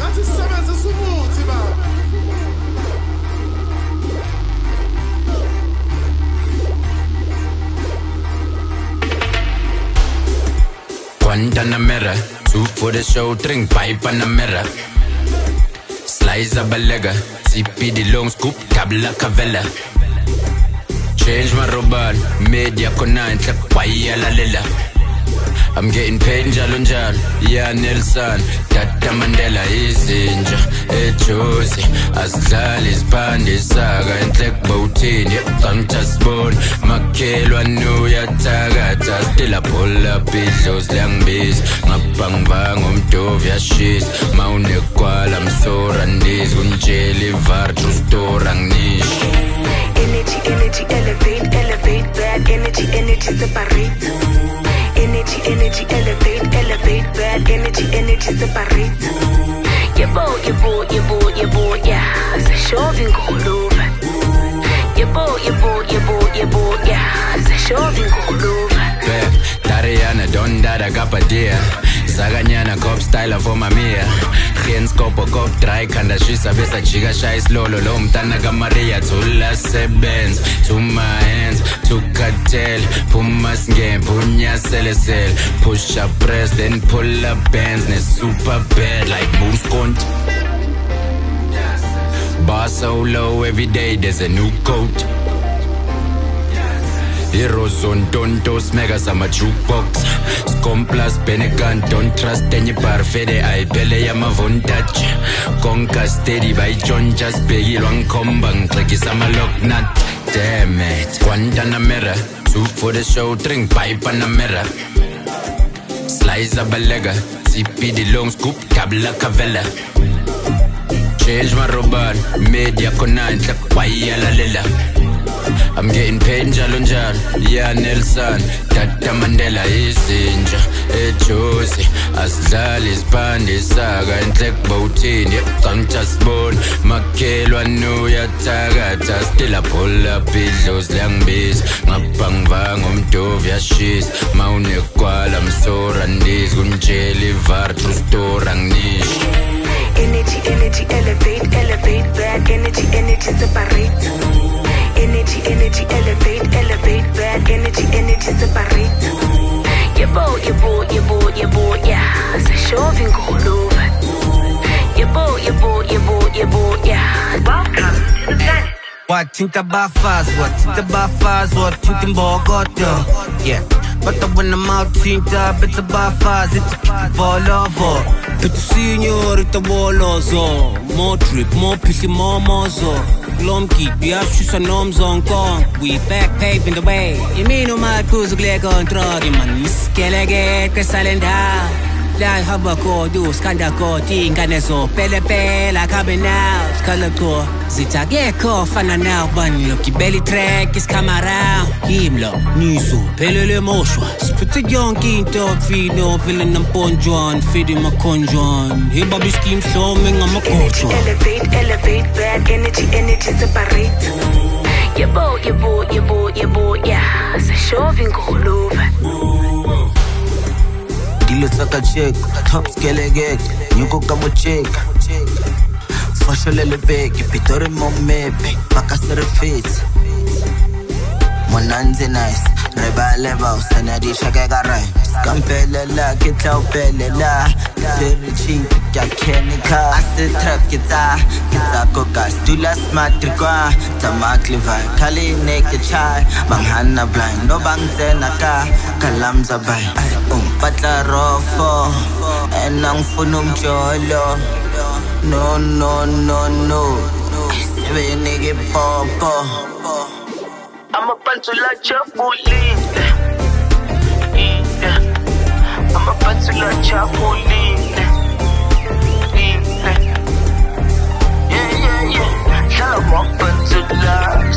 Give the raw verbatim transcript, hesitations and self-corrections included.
Guantanamera, two for the show, drink pipe and a mirror. Slice a balega, C P the long scoop, cabla cavella. Change my robot, media kona and like why la lila. I'm getting paid njalo njalo, yeah Nelson, Tata Mandela izinja, ejozi, asidlali isibhande isaga enhlek bowtini, kantasbone, makhelwa nuyathakatha, still a pull up idlozi liyangibiza, ngabhangibanga umdovu yashisa, mawunekwala msora ndizi, kunjela ivar true story anginishi. Energy, energy, elevate, elevate, bad energy, energy separate. Energy, energy, elevate, elevate, bad energy, energy separate. Yebo, yebo, yebo, yebo, yeah, seshoving ngolova. Yebo, yebo, yebo, yebo, yeah, seshoving ngolova. Beb, Dariana, don dada kapadia. Zaganyana cop style for mamia. Geen skopo kop dry kanda shisa besa chiga shais lolo lo mtana kamaria tula sebenz to my hands to cartel pumas game punya selesel push up press then pull up bands ne super bad like moves count. Bar so low every day there's a new coat. Heroes on tontos, megas I'm a jukebox. Scum plus Benegan, don't trust any parfede. I pele ya mavondach. Conquer steady by John just peggy long combang. Click is a lock nut. Damn it. Guantanamera, two for the show, drink pipe and a mirror. Slice a balega, C P the long scoop, cabla cavella. Change my robot, media kona and like why la lila. I'm getting paid njalo njalo, yeah Nelson, Tata Mandela izinja, ejozi, asidlali isibhande isaga enhlek bowtini, kantasbone, makhelwa nuyathakatha, still a pull up idlozi liyangibiza, ngabhangibanga umdovu yashisa, mawunekwala msora ndizi, kunjela ivar true story anginishi. Energy, energy, elevate, elevate, bad energy, energy separate. Energy, energy, elevate, elevate, bad energy, energy separate. Yebo, yebo, yebo, yebo, yeah, seshoving ngolova. Yebo, yebo, yebo, yebo, yeah. Welcome to the planet. What think about fast? What think about fast? What think about God? Yeah. But when I'm out, think up, it's about fast. It's a kick for love. But the senior, it's a wall also. More trip, more pissy, more mozo. Glom keep, yeah, she's a norms on gone. We back paving the way. You mean, no, my cruise, Gleg on Trodi, man. Skelege, Casalenda. Like Habako, do Skandako, Tinganeso, Pele Pela, coming out, Scalaco, Zita Gecko, Fana now, one lucky belly track is come around. Himlo, Nisu, Pele Moshua, split a young quinto, feed no villain and ponjon, feeding my conjon. He Bobby scheme so ming, I'm a coach. Elevate, elevate, bad energy, energy separate. Yebo, yebo, yebo, yebo, yeah, seshoving ngolova. Dilo saka check, top skelegek, nyuko kamo check. Fasho lele beg, pitore mo mepe, makasere fit. Monanze nice, reba leva, usanadi shake garai. Skampele la, kitla upele la. Very cheap, ya kenika. Ase trap kita, kita kokas. Dula smart trikwa, tamak livai. Kali naked chai, banghana blind. No bang zenaka, kalamza bay. Um, patla rofo, enang funum cholo. No, no, no, no. Sebe nigga popo. I'm a bunch of like Chapolin. I'm a bunch of like Chapolin. Yeah, yeah, yeah. I'm a bunch of like.